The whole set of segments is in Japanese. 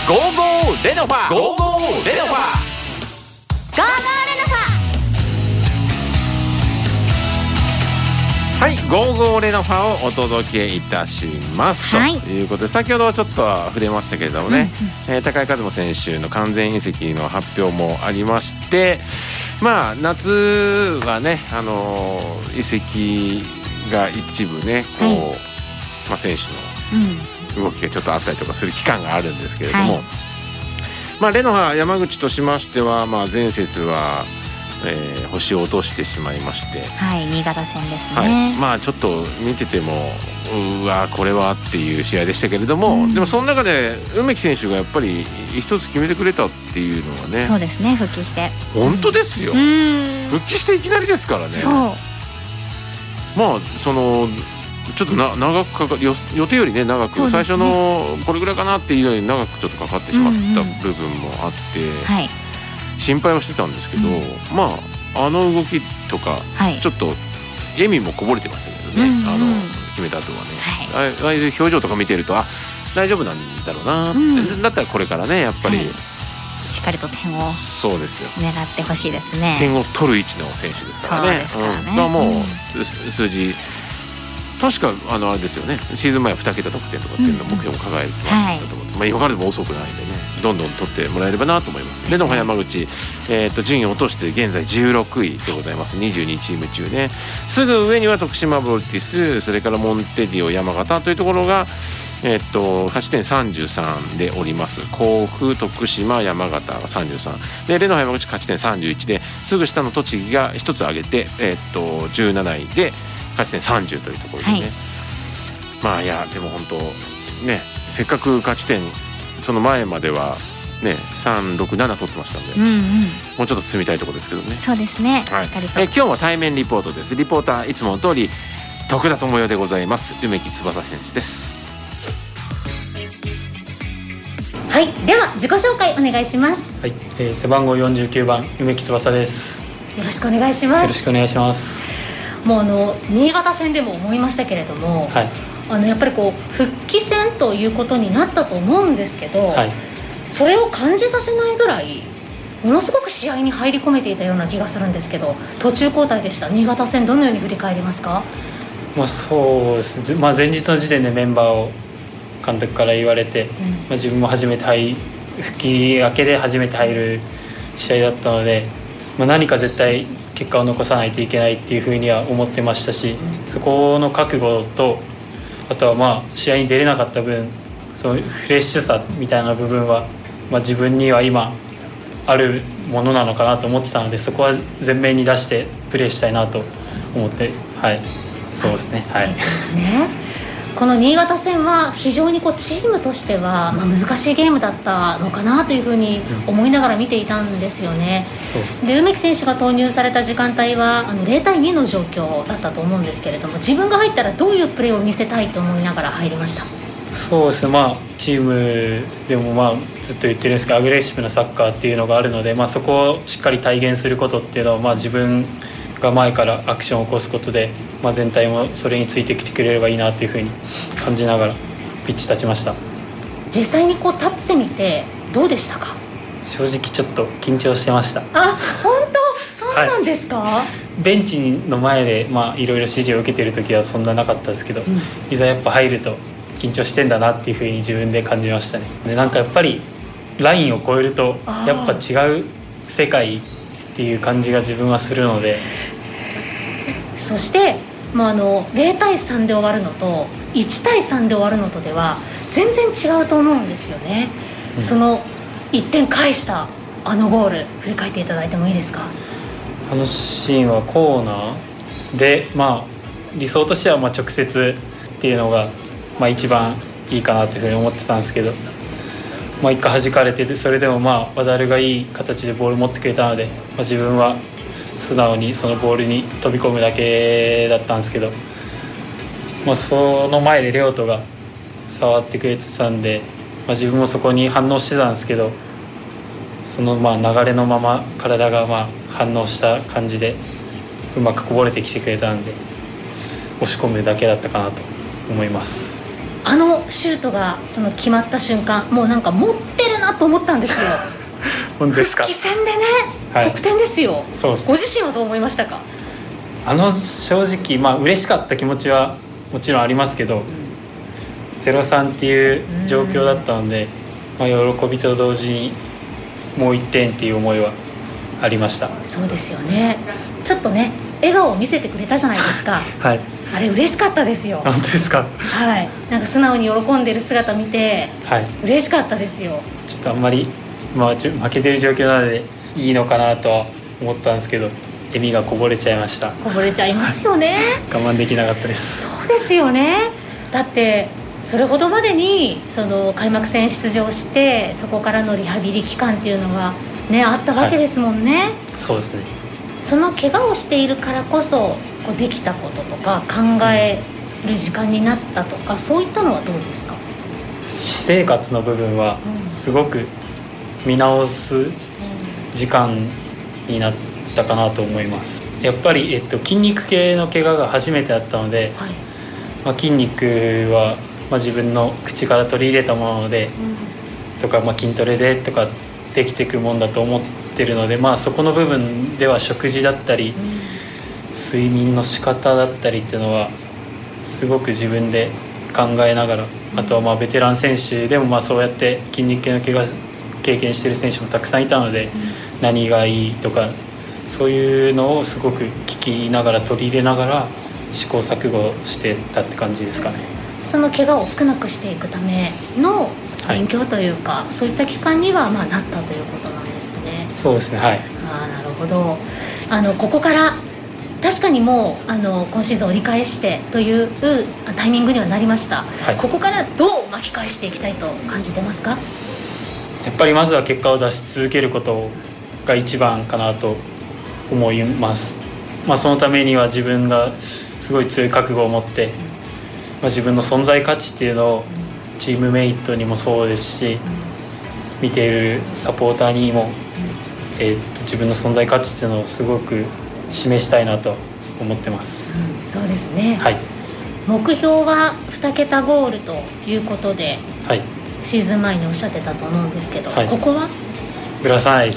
ゴーゴーレノファゴーゴーレノファゴーゴーレノファ。はい、ゴーゴーレノファをお届けいたします、はい、ということで、先ほどちょっと触れましたけれどもね、高井和馬選手の完全移籍の発表もありまして、まあ夏はね、移籍が一部ねこう、はい、まあ、選手の動きがちょっとあったりとかする期間があるんですけれども、はい、まあ、レノファ山口としましては、まあ、前節は、星を落としてしまいまして、 はい、新潟戦ですね、 はい、まあちょっと見ててもうわこれはっていう試合でしたけれども、でもその中で梅木選手がやっぱり一つ決めてくれたっていうのはね。 そうですね、復帰して本当ですよ、復帰していきなりですからね。 そう、 まあそのちょっと長くかか予定よりね長く、最初のこれぐらいかなっていうより長くちょっとかかってしまった部分もあって、はい、心配はしてたんですけど、まあ動きとか、はい、ちょっと笑みもこぼれてましたけどね、決めた後はね、はい、ああいう表情とか見てると大丈夫なんだろうなって、だったらこれからねやっぱり、はい、 しっかりと点をそうですよ狙ってほしいですね。 点を取る位置の選手ですからね。もう数字確かあれですよね、シーズン前は2桁得点とかっていうのを目標も抱えてましたと思って、まあ、今からでも遅くないんでね、どんどん取ってもらえればなと思います。レノファ山口、順位を落として現在16位でございます。22チーム中ね。すぐ上には徳島ボルティス、それからモンテディオ山形というところが、勝ち点33でおります。甲府、徳島、山形が33で、レノファ山口勝ち点31で、すぐ下の栃木が1つ上げて、17位で勝ち点30というところでね、はい、まあいやでも本当ね、せっかく勝ち点その前まではね367取ってましたんで、もうちょっと進みたいところですけどね。 そうですね、 はい、 しっかりと今日は対面リポートです。リポーターいつもの通り徳田智代でございます。梅木翼選手です。 はい、では自己紹介お願いします。 はい、背番号49番梅木翼です。 よろしくお願いします。 よろしくお願いします。 もう新潟戦でも思いましたけれども、はい、やっぱりこう復帰戦ということになったと思うんですけど、はい、それを感じさせないぐらいものすごく試合に入り込めていたような気がするんですけど、途中交代でした。新潟戦どのように振り返りますか？ そうですね、前日の時点でメンバーを監督から言われて、自分も初めて復帰明けで初めて入る試合だったので、何か絶対結果を残さないといけないっていうふうには思ってましたし、そこの覚悟と、あとは試合に出れなかった分、そのフレッシュさみたいな部分は、自分には今あるものなのかなと思ってたので、そこは前面に出してプレーしたいなと思って、はい、そうですね、はい、 ですね。この新潟戦は非常にチームとしては難しいゲームだったのかなというふうに思いながら見ていたんですよね。 そうですね。 で、梅木選手が投入された時間帯は0対2の状況だったと思うんですけれども、自分が入ったらどういうプレーを見せたいと思いながら入りました？ そうですね、チームでもずっと言ってるんですけど、アグレッシブなサッカーっていうのがあるので、そこをしっかり体現することっていうのは、自分が前からアクションを起こすことで、全体もそれについてきてくれればいいなというふうに感じながらピッチ立ちました。 実際に立ってみてどうでしたか？ 正直ちょっと緊張してました。 本当そうなんですか？はい、 ベンチの前でいろいろ指示を受けてる時はそんななかったですけど、いざやっぱ入ると緊張してんだなっていうふうに自分で感じましたね。で、なんかやっぱりラインを越えるとやっぱ違う世界っていう感じが自分はするので、 そして0対3で終わるのと1対3で終わるのとでは全然違うと思うんですよね。その1点返したゴール振り返っていただいてもいいですか？ シーンはコーナーで、理想としては直接っていうのが一番いいかなというふうに思ってたんですけど、一回弾かれて、それでもワダルがいい形でボール持ってくれたので、自分は素直にそのボールに飛び込むだけだったんですけど、その前でレオトが触ってくれてたんで、自分もそこに反応してたんですけど、その流れのまま体が反応した感じでうまくこぼれてきてくれたんで、押し込むだけだったかなと思います。 シュートが決まった瞬間、もうなんか持ってるななと思ったんですよ。 本当ですか。 復帰戦でね、 はい、 得点ですよ。 そうです。 ご自身はどう思いましたか？ 正直嬉しかった気持ちはもちろんありますけど、0-3っていう状況だったので、喜びと同時にもう1点っていう思いはありました。 そうですよね。ちょっとね笑顔を見せてくれたじゃないですか。 はい、 あれ嬉しかったですよ。 本当ですか。 はい、なんか素直に喜んでる姿見て、はい、嬉しかったですよ。 ちょっとあんまり、負けてる状況なのでいいのかなとは思ったんですけど、笑みがこぼれちゃいました。 こぼれちゃいますよね。 我慢できなかったです。 そうですよね。だってそれほどまでにその開幕戦出場して、そこからのリハビリ期間っていうのがねあったわけですもんね。はい、 そうですね。 その怪我をしているからこそできたこととか考える時間になったとか、そういったのはどうですか？ 私生活の部分はすごく見直す時間になったかなと思います。やっぱり、筋肉系の怪我が初めてだったので、はい、筋肉は、自分の口から取り入れたもので、とか、筋トレでとかできていくもんだと思ってるので、そこの部分では食事だったり、睡眠の仕方だったりっていうのはすごく自分で考えながら、あとはベテラン選手でもそうやって筋肉系の怪我経験してる選手もたくさんいたので、何がいいとかそういうのをすごく聞きながら取り入れながら試行錯誤してたって感じですかね。 その怪我を少なくしていくための勉強というか、そういった期間にはなったということなんですね。 そうですね。はい。 なるほど。ここから確かにもう今シーズン折り返してというタイミングにはなりました。はい、ここからどう巻き返していきたいと感じてますか？ やっぱりまずは結果を出し続けることが一番かなと思います。そのためには自分がすごい強い覚悟を持って、自分の存在価値っていうのをチームメイトにもそうですし、見ているサポーターにも、自分の存在価値っていうのをすごく示したいなと思ってます。 そうですね。 はい。 目標は2桁ゴールということで、はい、シーズン前におっしゃってたと思うんですけど、はい、ここはぶらさないです。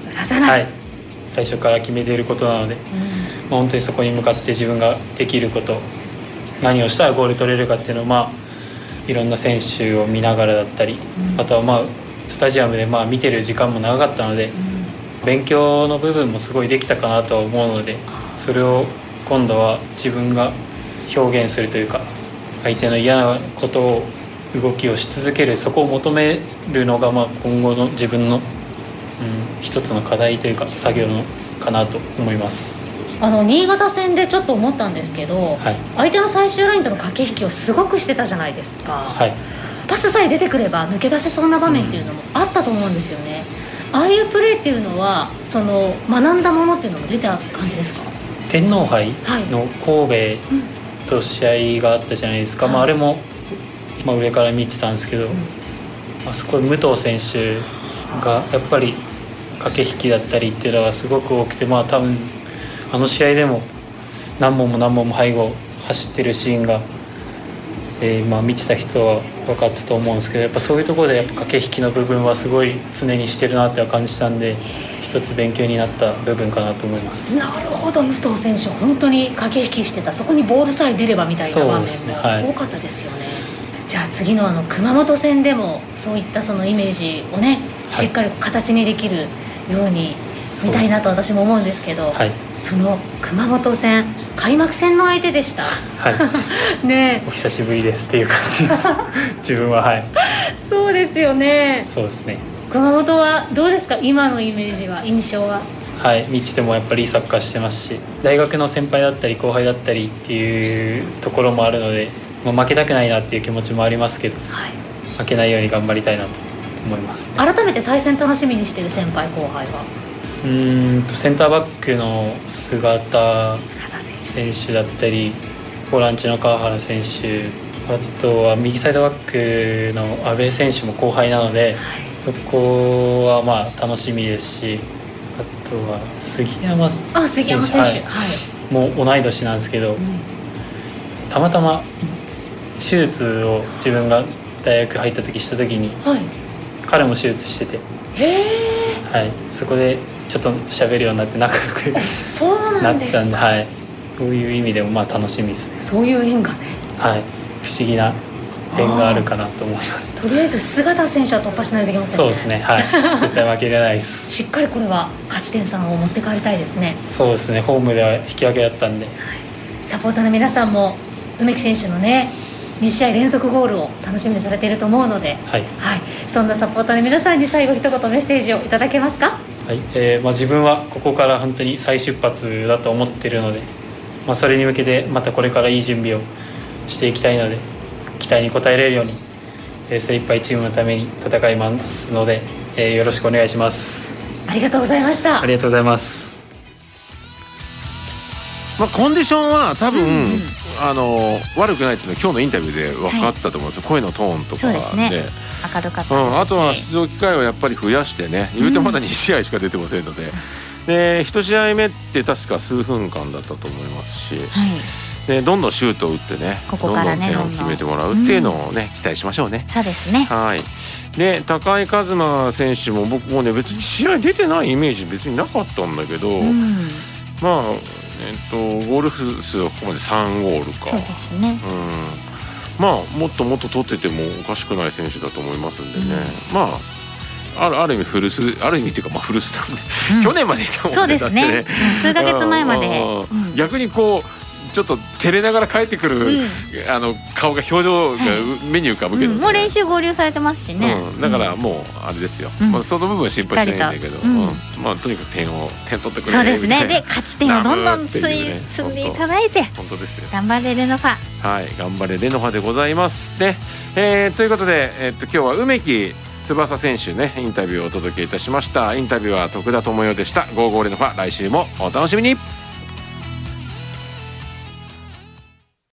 ぶらさない、はい、 最初から決めていることなので、本当にそこに向かって自分ができること、何をしたらゴール取れるかっていうのを、いろんな選手を見ながらだったり、あとはスタジアムで見てる時間も長かったので、勉強の部分もすごいできたかなと思うので、それを今度は自分が表現するというか、相手の嫌なことを動きをし続ける、そこを求めるのが今後の自分の、一つの課題というか作業のかなと思います。 新潟戦でちょっと思ったんですけど、はい、相手の最終ラインとの駆け引きをすごくしてたじゃないですか。はい、パスさえ出てくれば抜け出せそうな場面っていうのもあったと思うんですよね。ああいうプレーっていうのは学んだものっていうのも出た感じですか？ 天皇杯の神戸と試合があったじゃないですか。あれも、上から見てたんですけど、あそこ武藤選手がやっぱり駆け引きだったりっていうのがすごく多くて、多分あの試合でも何本も背後走ってるシーンが、見てた人は分かったと思うんですけど、やっぱそういうところでやっぱ駆け引きの部分はすごい常にしてるなっては感じたんで、一つ勉強になった部分かなと思います。 なるほど。武藤選手本当に駆け引きしてた、そこにボールさえ出ればみたいな場面も多かったですよね。じゃあ次の熊本戦でもそういったそのイメージをね、しっかり形にできるように見たいなと私も思うんですけど、はい、その熊本戦開幕戦の相手でした。はいね、 お久しぶりですっていう感じです自分は。はい、 そうですよね。 そうですね。 熊本はどうですか、今のイメージは、印象は？ はい、見ててもやっぱりいいサッカーしてますし、大学の先輩だったり後輩だったりっていうところもあるので、負けたくないなっていう気持ちもありますけど、はい、負けないように頑張りたいなと思います、ね。改めて対戦楽しみにしてる先輩後輩は？ センターバックの菅田選手だったり、ボランチの川原選手、あとは右サイドバックの阿部選手も後輩なので、はい、そこは楽しみですし、あとは杉山選手、はい、もう同い年なんですけど、たまたま手術を自分が大学入った時した時に、はい、 彼も手術してて、はい、そこでちょっと喋るようになって仲良くそうなんですか。 なったんで、はい、そういう意味でもまあ楽しみですね。 そういう縁がね、 はい、不思議な縁があるかなと思います。 とりあえず菅田選手は突破しないといけませんね。 そうですね、はい、絶対負けれないですしっかりこれは勝ち点3を持って帰りたいですね。 そうですね、ホームでは引き分けだったんで、はい、 サポーターの皆さんも梅木選手のね2試合連続ゴールを楽しみにされていると思うので、はいはい、そんなサポーターの皆さんに最後一言メッセージをいただけますか。 はい、自分はここから本当に再出発だと思っているので、それに向けてまたこれからいい準備をしていきたいので、期待に応えれるように、精一杯チームのために戦いますので、よろしくお願いします。 ありがとうございました。 ありがとうございます。 コンディションは多分、悪くないっていうのは今日のインタビューで分かったと思うんですよ、はい、声のトーンとかそうですね、明るかったですし、 あとは出場機会をやっぱり増やしてね、言うてまだ2試合しか出てませんので、で1試合目って確か数分間だったと思いますし、はい、でどんどんシュートを打ってね、 ここからね、 どんどん点を決めてもらうっていうのをね、期待しましょうね。 そうですね。 はい。で高井一磨選手も僕もね別に試合出てないイメージ別になかったんだけど、ゴール数はここまで3ゴールか。 そうですね。 もっともっと取っててもおかしくない選手だと思いますんでね。ある意味古巣、ある意味っていうか古巣なんで、去年までいたもんね。 そうですね。数ヶ月前まで。 逆にこうちょっと照れながら帰ってくる、顔が表情が目に浮かぶけど、 もう練習合流されてますしね、 だからもうあれですよ、その部分は心配しないんだけど、とにかく点取ってくれる。 そうですね。で勝ち点をどんどん積んでいただいて、 本当ですよ。 頑張れレノファ。 はい、頑張れレノファでございますね。ということで、今日は梅木翼選手ねインタビューをお届けいたしました。インタビューは徳田智代でした。55レノファ、来週もお楽しみに。